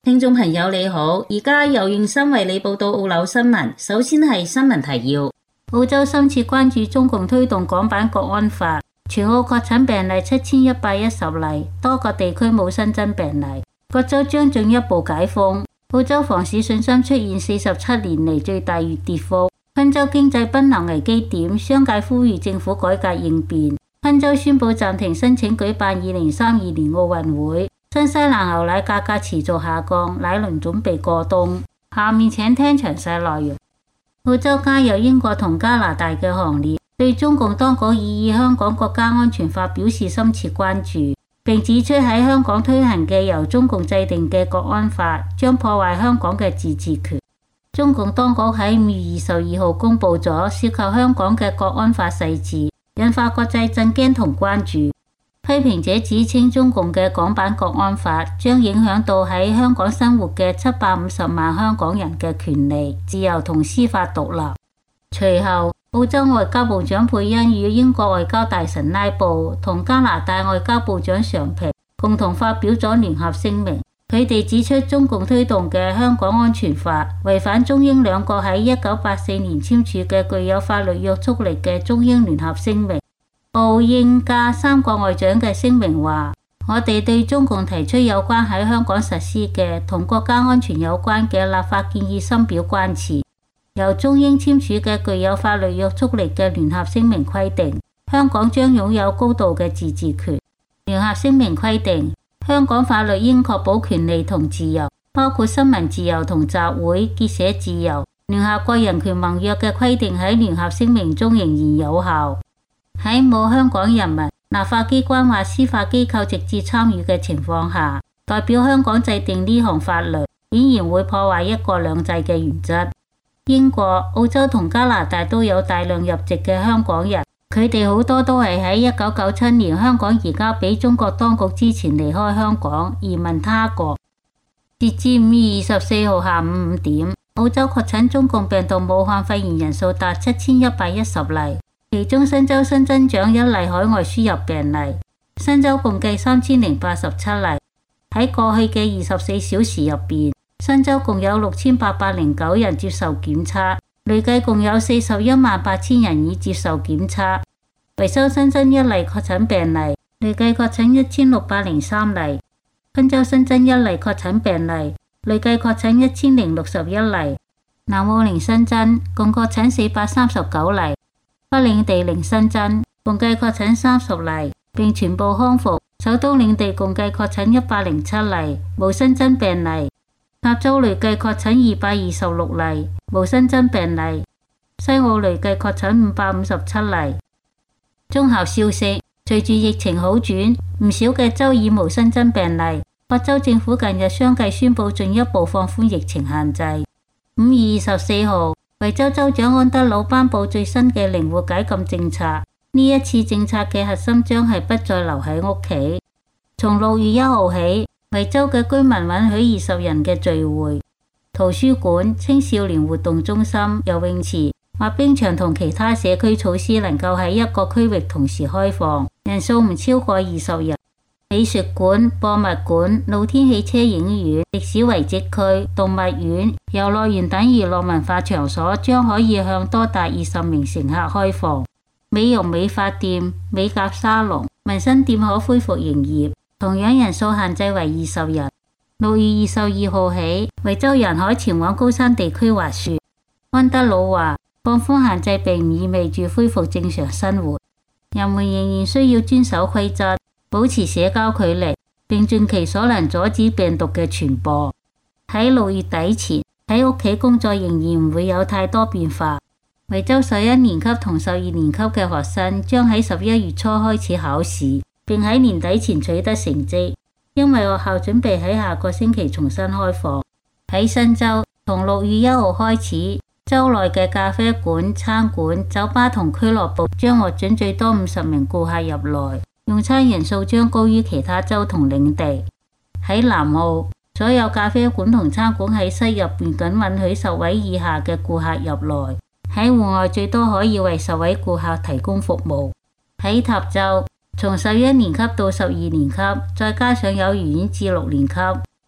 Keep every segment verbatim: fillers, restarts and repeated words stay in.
聽眾朋友你好，而家由用心為你報道澳紐新聞。首先係新聞提要：澳洲深切關注中共推動港版國安法，全澳確診病例七千一百一十例，多個地區冇新增病例。各州將進一步解封。澳洲房市信心出現四十七年嚟最大月跌幅。昆州經濟瀕臨危機點，商界呼籲政府改革應變。昆州宣布暫停申請舉辦二零三二年奧運會。新西蘭牛奶價格持續下降，奶輪準備過冬。下面請聽詳細內容。澳洲加入英國同加拿大嘅行列，對中共當局以香港國家安全法表示深切關注，並指出喺香港推行嘅由中共制定嘅國安法將破壞香港嘅自治權。中共當局喺五月二十二號公布咗涉及香港嘅國安法細節，引發國際震驚同關注。批評者指稱中共嘅港版國安法將影響到喺香港生活嘅七百五十萬香港人嘅權利、自由同司法獨立。隨後，澳洲外交部長佩恩與英國外交大臣拉布同加拿大外交部長常平共同發表咗聯合聲明。佢哋指出，中共推動嘅香港安全法違反中英兩國喺一九八四年簽署嘅具有法律約束力嘅中英聯合聲明。澳英加三國外長嘅聲明話：我哋對中共提出有關喺香港實施嘅同國家安全有關嘅立法建議深表關切。由中英簽署嘅具有法律約束力嘅聯合聲明規定，香港將擁有高度嘅自治權。聯合聲明規定，香港法律應確保權利同自由，包括新聞自由同集會結社自由。聯合國人權盟約嘅規定喺聯合聲明中仍然有效。喺冇香港人民、立法機關或司法機構直接參與嘅情況下，代表香港制定呢項法律，顯然會破壞一國兩制嘅原則。英國、澳洲同加拿大都有大量入籍嘅香港人，佢哋好多都係喺一九九七年香港移交俾中國當局之前離開香港，移民他國。截至五月二十四號下午五點，澳洲確診中共病毒武漢肺炎人數達七千一百一十例，其中新州新增長一例海外輸入病例。新州共計三千零八十七例。喺過去嘅二十四小時入邊，新州共有六千八百零九人接受檢測，累計共有四十一萬八千人已接受檢測。維州新增一例確診病例，累計確診一千六百零三例。昆州新增一例確診病例，累計確診一千零六十一例。南澳零新增，共確診四百三十九例。北領地零新增，共計確診三十例，並全部康復。首都領地共計確診一百零七例，無新增病例。塔州累計確診二百二十六例，無新增病例。西澳累計確診五百五十七例。綜合消息，隨住疫情好轉，唔少嘅州已無新增病例。各州政府近日相繼宣布進一步放寬疫情限制。五月二十四號，維州州長安德魯頒布最新嘅靈活解禁政策。呢一次政策嘅核心將係不再留喺屋企。從六月一號起，維州嘅居民允許二十人嘅聚會。圖書館、青少年活動中心、游泳池、滑冰場同其他社區措施能夠喺一個區域同時開放，人數唔超過二十人。美術館、博物館、露天汽車影院、歷史遺跡區、動物園、遊樂園等娛樂文化場所將可以向多達二十名乘客開放。美容美髮店、美甲沙龍、紋身店可恢復營業，同樣人數限制為二十人。六月二十二號起，維州人可前往高山地區滑雪。安德魯話：放寬限制並唔意味住恢復正常生活，人們仍然需要遵守規則，保持社交距離，並盡其所能阻止病毒嘅傳播。喺六月底前，喺屋企工作仍然唔會有太多變化。維州十一年級同十二年級嘅學生將喺十一月初開始考試，並喺年底前取得成績，因為學校準備喺下個星期重新開放。喺新州，從六月一號開始，州內嘅咖啡館、餐館、酒吧同俱樂部將獲准最多五十名顧客入內，用餐人數將高於其他州同領地。喺南澳，所有咖啡館同餐館喺室入邊僅允許十位以下嘅顧客入內。喺戶外最多可以為十位顧客提供服務。喺塔州， 從十一年級到十二年級，再加上幼兒園至六年級，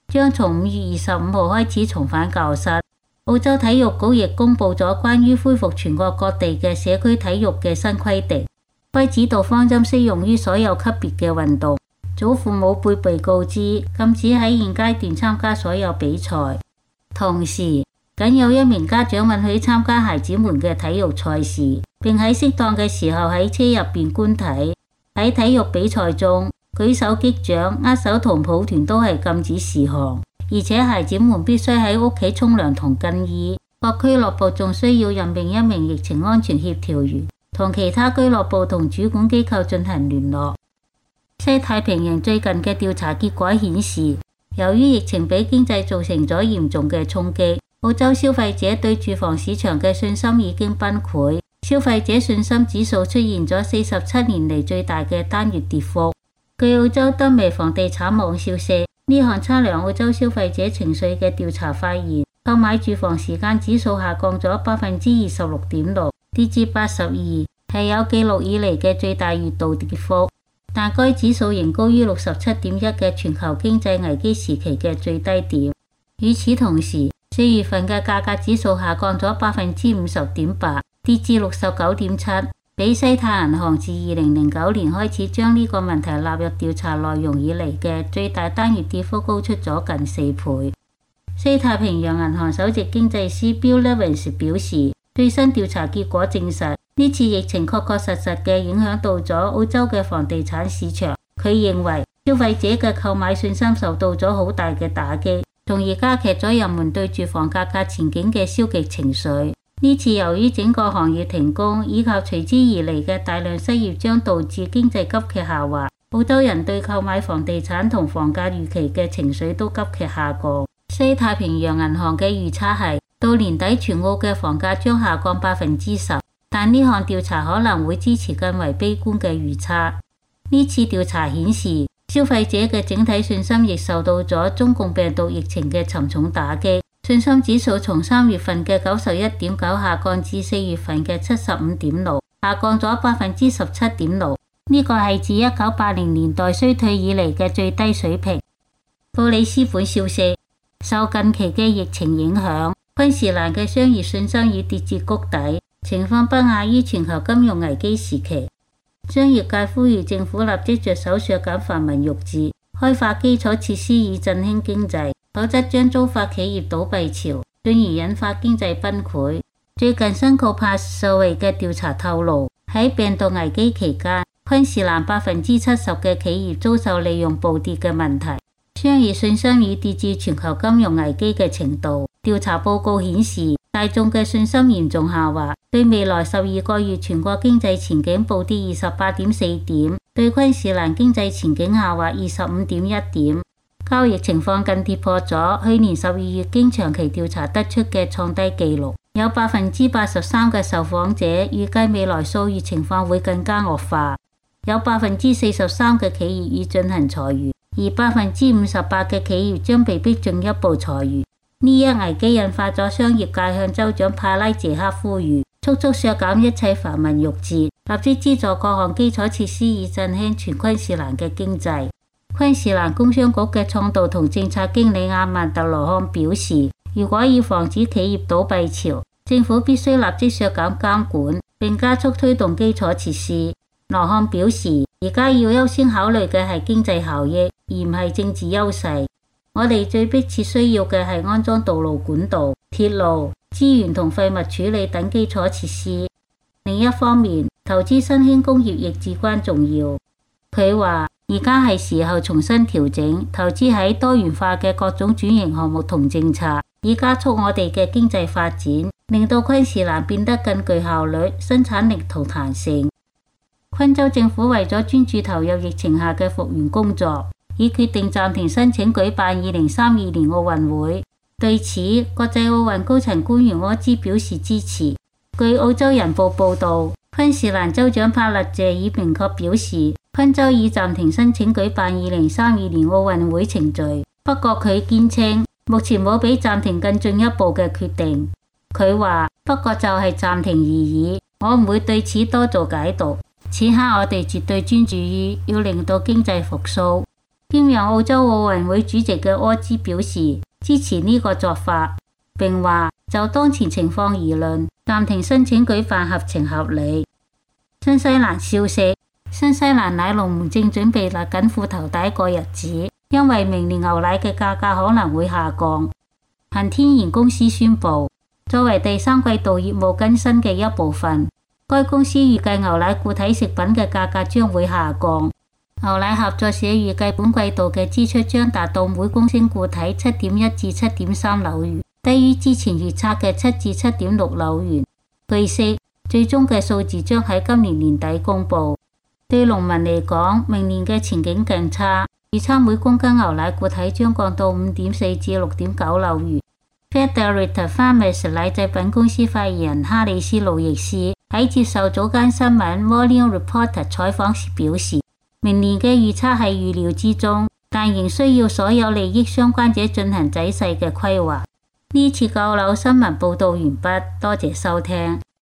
將從五月二十五號開始重返教室。澳洲體育局亦公布咗關於恢復全國各地嘅社區體育嘅新規定，該指導方針適用於所有級別嘅運動。祖父母輩被告知禁止喺現階段參加所有比賽，同時僅有一名家長允許參加孩子們嘅體育賽事，並喺適當嘅時候喺車入邊觀睇。喺體育比賽中，舉手擊掌、握手同抱團都係禁止事項。而且孩子們必須喺屋企沖涼同更衣。各俱樂部仲需要任命一名疫情安全協調員，同其他俱樂部同主管機構進行聯絡。西太平洋最近嘅調查結果顯示，由於疫情俾經濟造成咗嚴重嘅衝擊，澳洲消費者對住房市場嘅信心已經崩潰，消費者信心指數出現咗四十七年嚟最大嘅單月跌幅。據澳洲德微房地產網消息，呢項測量澳洲消費者情緒嘅調查發現，購買住房時間指數下降咗百分之二十六點六，跌至八十二，係有記錄以嚟嘅最大月度跌幅。但該指數仍高於六十七點一嘅全球經濟危機時期嘅最低點。與此同時，四月份嘅價格指數下降咗百分之五十點八，跌至六十九點七。比西太銀行自二零零九年開始將呢個問題納入調查內容以嚟嘅最大單月跌幅高出咗近四倍。西太平洋銀行首席經濟師 Bill Levins 表示，最新調查結果證實，呢次疫情確確實實嘅影響到咗澳洲嘅房地產市場。佢認為消費者嘅購買信心受到咗好大嘅打擊，從而加劇咗人們對住房價格前景嘅消極情緒。呢次由於整個行業停工以及隨之而嚟嘅大量失業，將導致經濟急劇下滑。澳洲人對購買房地產同房價預期嘅情緒都急劇下降。西太平洋銀行嘅預測係，到年底全澳嘅房價將下降百分之十，但呢項調查可能會支持更為悲觀嘅預測。呢次調查顯示，消費者嘅整體信心亦受到咗中共病毒疫情嘅沉重打擊。信心指數從三月份嘅九十一點九下降至四月份嘅七十五點六，下降咗百分之十七點六。呢個係自一九八零年代衰退以嚟嘅最低水平。布里斯本消息，受近期嘅疫情影響，昆士蘭嘅商業信心已跌至谷底，情況不亞於全球金融危機時期。商業界呼籲政府立即着手削減繁文縟節，開發基礎設施以振興經濟，否則將遭發企業倒閉潮，進而引發經濟崩潰。最近新高帕數位嘅調查透露，喺病毒危機期間，昆士蘭百分之七十嘅企業遭受利潤暴跌嘅問題，商業信心已跌至全球金融危機嘅程度。調查報告顯示，大眾嘅信心嚴重下滑，對未來十二個月全國經濟前景暴跌二十八點四點，對昆士蘭經濟前景下滑二十五點一點。交易情況更跌破咗去年十二月經長期調查得出嘅創低紀錄，有百分之八十三嘅受訪者預計未來數月情況會更加惡化，有百分之四十三嘅企業已進行裁員，而百分之五十八嘅企業將被迫進一步裁員。呢一危機引發咗商業界向州長帕拉謝克呼籲，速速削減一切繁文縟節，立即資助各項基礎設施以振興全昆士蘭嘅經濟。昆士蘭工商局嘅創導同政策經理阿曼特羅漢表示，如果要防止企業倒閉潮，政府必須立即削減監管，並加速推動基礎設施。羅漢表示，而家要優先考慮嘅係經濟效益，而唔係政治優勢。我哋最迫切需要嘅係安裝道路管道、鐵路、資源同廢物處理等基礎設施。另一方面，投資新興工業亦至關重要。佢話，而家係時候重新調整，投資喺多元化嘅各種轉型項目同政策，以加速我哋嘅經濟發展，令到昆士蘭變得更具效率、生產力同彈性。昆州政府為咗專注投入疫情下嘅復原工作，已決定暫停申請舉辦二零三二年奧運會。對此，國際奧運高層官員柯茲表示支持。據澳洲人報報道，昆士蘭州長帕勒謝已明確表示，昆州已暫停申請舉辦二零三二年奧運會程序。不過佢堅稱，目前冇比暫停更進一步嘅決定。佢話，不過就係暫停而已，我唔會對此多做解讀。此刻我哋絕對專注於要令到經濟復甦。 兼任澳洲奧運會主席嘅柯茲表示支持呢個做法，並話就當前情況而論，暫停申請舉辦合情合理。新西蘭消息，新西蘭奶農們正準備勒緊褲頭帶過日子，因為明年牛奶嘅價格可能會下降。恒天然公司宣布，作為第三季度業務更新嘅一部分，該公司預計牛奶固體食品嘅價格將會下降。牛奶合作社預計本季度嘅支出將達到每公升固體七點一至七點三紐元，低於之前預測嘅七至七點六紐元。據悉，最終嘅數字將喺今年年底公布。對農民嚟講，明年嘅前景更差，預測每公斤牛奶固體將降到五點四至六點九紐元。Federated Farmers 奶製品公司發言人哈里斯路易斯喺接受早間新聞 Morning Reporter 採訪時表示，明年嘅預測係預料之中，但仍需要所有利益相關者進行仔細嘅規劃。呢次九樓新聞報道完畢，多謝收聽。